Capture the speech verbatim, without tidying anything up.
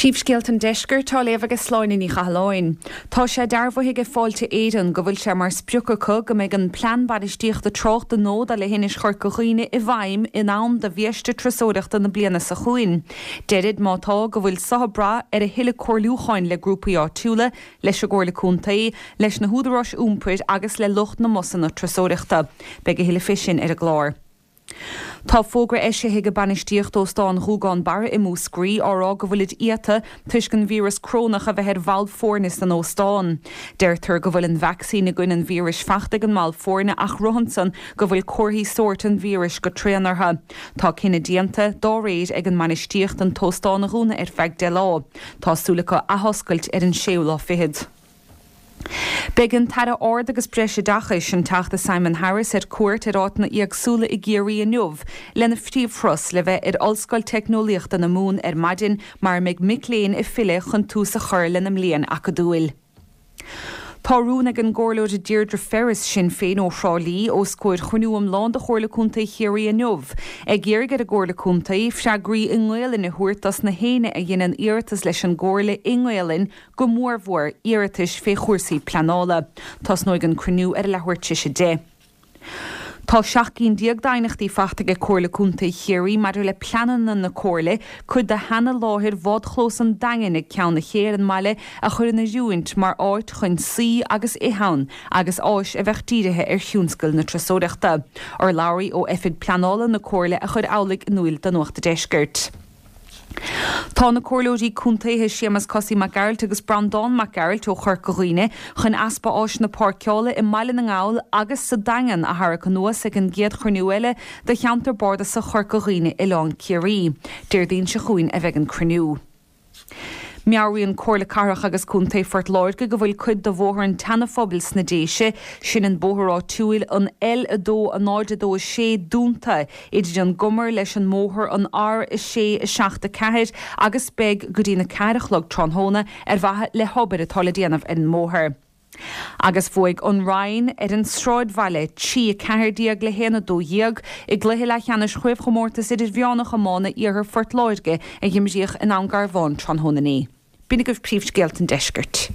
Príomhscéalt an deisceir tá léamh agus sláinna ní chaláin. Tá sé dearbhaithe fáilte éan go bhfuil sé mar spriúcha go méid an plean badistíocht de trocht de nód a le héine chur go chuoine i bhaim in am de bhíiste trasóireachta na bliana sa chuin. Deirid mátá go bhfuil sahabra ar a hiile cóirliúcháin le grúpaí áitiúla leis a ggóirla cúntaí leis na húdarás úmpaid agus le lucht na mosan na trasóireachta, beag a hiile fisin ar a glár. Tá fógra eise hiige banistíocht ó stáin rúgáin bara i múscrí árá go bhfuilid iata tuiscin vírus crónach a bheit ar bhall fórnis an ó stáin. Deirtar go bhfuil an vaccín a gin an vírus feachta an mal fórne ach rohansan go bhfuil cuairthaí sort an vírus go tréanartha. Tá cinna dianta dá réid ag an banistíocht an tóstáin a rúna ar feag de lá. Tásúlacha a hoscailt ar an séolá fihid. Began tada ord agus breise dachais an teachta Simon Harris ar cuairt ar áit na íagsúla i ggéirí a nuamh lena phríomhfros le bheith ar ollscoil teicnoliaachta na mún ar maidin mar meid micléin i file chun tús a chur lena mbliain ac a dúil. Tá rúna an gcóirlóid a Deirdre Ferris sin féin ó Shráilí ó scoir chunúam lán de chóirla cúntaí chéirí a nuamh. Ag ggéirgad a gcóirla cúntaí freagraí in Nghailin i thuirtas na héine a dhéanaan iartas leis an gcóirla in Nghailin go mórmhór iartas fé chuirsaí pleanála. Tás nóig an cruinniú ar lehuiirte sé dé. Tá seachcín diagdainachtaí feachtaige cóirla cúntaí chéirí mar le pleanan na cóirla chud de hena láthir bhád chlós an dagan ag ceann na chéir an maile a chur na dúint mar áit chun sí agus ihan agus áis a bheith tíirithe ar thiúnscail na trasóireachta. Ar labhraí ó oifig pleanála na cóirla a chud amhlaigh nuail den nuachta deisceart. Tá na cóirlóidí cúntaithe Séamus Cosí McGarrett agus Brandon McGarrett ó chur go dhaoine chun aspa áis na páirceála i mbaile na ngáil agus sa dagan a thar go nuas ag an géad chruinniúile de cheantar borda sa chur go dhaoine i lán Ciarí. Deir daon se chuin a bheith an cruinniú. Meabhraíonn cóirla carach agus cúntaí Fort Láirge go bhfuil cuid do bhóthar an tanafobal sna déise sin an bóthar áitiúil an el a dó a náid a dó a sé dúnta idir an gumar leis an móthar an ár a sé a seachta ceithir agus beg go dtí na ceirichlog tronthóna ar bhaithe le hobbit atá le déanamh in móthar. Agus bhuaig an Ryan ar an Stráid Valley tí a ceirdiaag le héana dó dhéag i gluithe le cheannis chuibh chomórtas idir bheánach amána iarthar Fort Láirge a dhiimsíoch in an Garbhán tronthóna ní. Bína go príomhscéalt an deisceart.